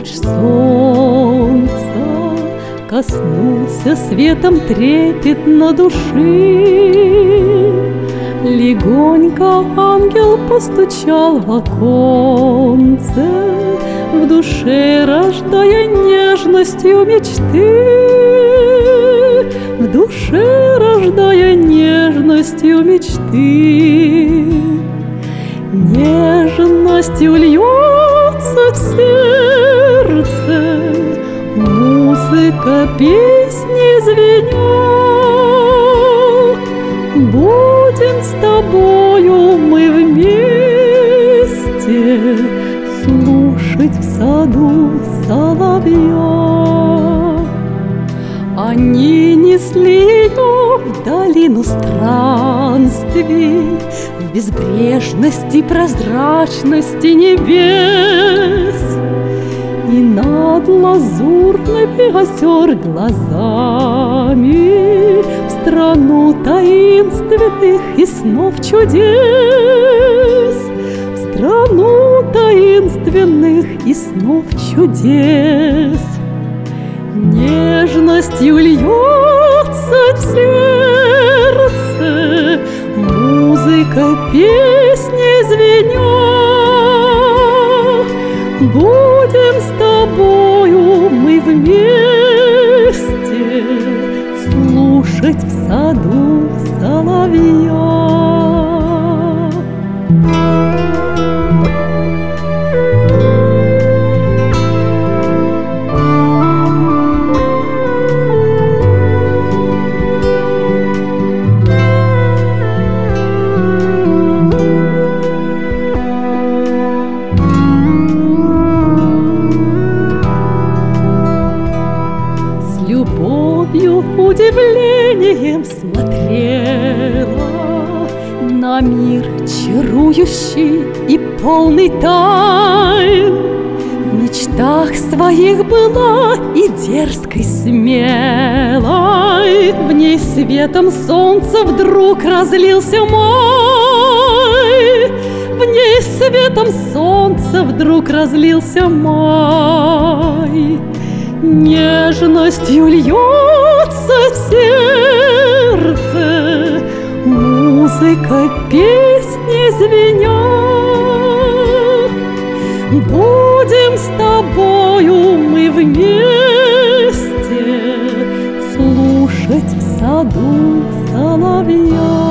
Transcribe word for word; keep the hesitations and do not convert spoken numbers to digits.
луч солнца коснулся светом трепетно души. Легонько ангел постучал в оконце, в душе рождая нежностью мечты, в душе рождая нежностью мечты. Нежностью льется в сердце музыка песни звеня. Будем с тобою мы вместе слушать в саду соловья. Они несли ее в долину странствий, в безбрежности прозрачности небес, и над лазурными озер глазами в страну таинственных и снов чудес, в страну таинственных и снов чудес. Нежностью льется в сердце музыка песни звеня. Будем с тобою мы вместе слушать в саду соловья. Любовью, удивлением смотрела на мир чарующий и полный тайн. В мечтах своих была и дерзкой, смелой. В ней светом солнца вдруг разлился май. В ней светом солнца вдруг разлился май. Нежностью льется в сердце музыка песни звеня. Будем с тобою мы вместе слушать в саду соловья.